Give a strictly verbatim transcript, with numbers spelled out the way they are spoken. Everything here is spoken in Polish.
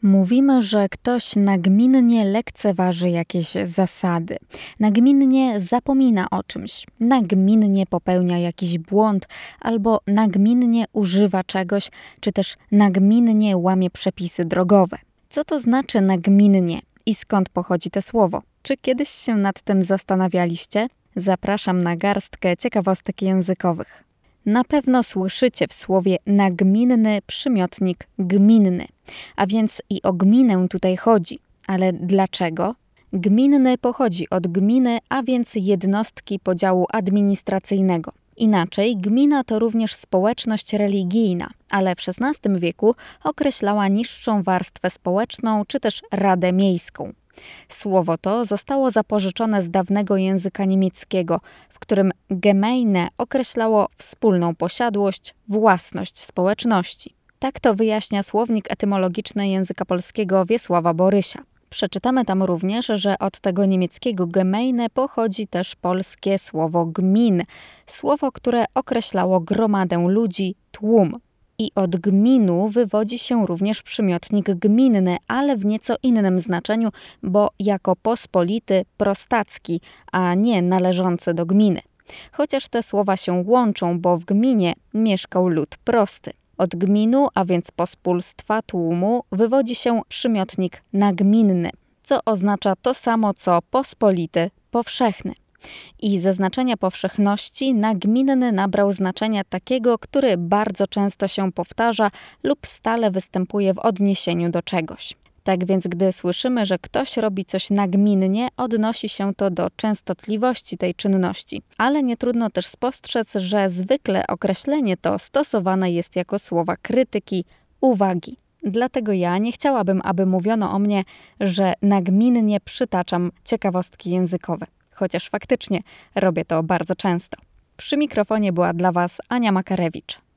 Mówimy, że ktoś nagminnie lekceważy jakieś zasady, nagminnie zapomina o czymś, nagminnie popełnia jakiś błąd albo nagminnie używa czegoś, czy też nagminnie łamie przepisy drogowe. Co to znaczy nagminnie i skąd pochodzi to słowo? Czy kiedyś się nad tym zastanawialiście? Zapraszam na garstkę ciekawostek językowych. Na pewno słyszycie w słowie nagminny przymiotnik gminny, a więc i o gminę tutaj chodzi. Ale dlaczego? Gminny pochodzi od gminy, a więc jednostki podziału administracyjnego. Inaczej, gmina to również społeczność religijna, ale w szesnastym wieku określała niższą warstwę społeczną czy też radę miejską. Słowo to zostało zapożyczone z dawnego języka niemieckiego, w którym Gemeine określało wspólną posiadłość, własność społeczności. Tak to wyjaśnia słownik etymologiczny języka polskiego Wiesława Borysia. Przeczytamy tam również, że od tego niemieckiego Gemeine pochodzi też polskie słowo gmin, słowo, które określało gromadę ludzi, tłum. I od gminu wywodzi się również przymiotnik gminny, ale w nieco innym znaczeniu, bo jako pospolity, prostacki, a nie należący do gminy. Chociaż te słowa się łączą, bo w gminie mieszkał lud prosty. Od gminu, a więc pospólstwa, tłumu, wywodzi się przymiotnik nagminny, co oznacza to samo co pospolity, powszechny. I ze znaczenia powszechności nagminny nabrał znaczenia takiego, który bardzo często się powtarza lub stale występuje w odniesieniu do czegoś. Tak więc gdy słyszymy, że ktoś robi coś nagminnie, odnosi się to do częstotliwości tej czynności. Ale nie trudno też spostrzec, że zwykle określenie to stosowane jest jako słowa krytyki, uwagi. Dlatego ja nie chciałabym, aby mówiono o mnie, że nagminnie przytaczam ciekawostki językowe. Chociaż faktycznie robię to bardzo często. Przy mikrofonie była dla Was Ania Makarewicz.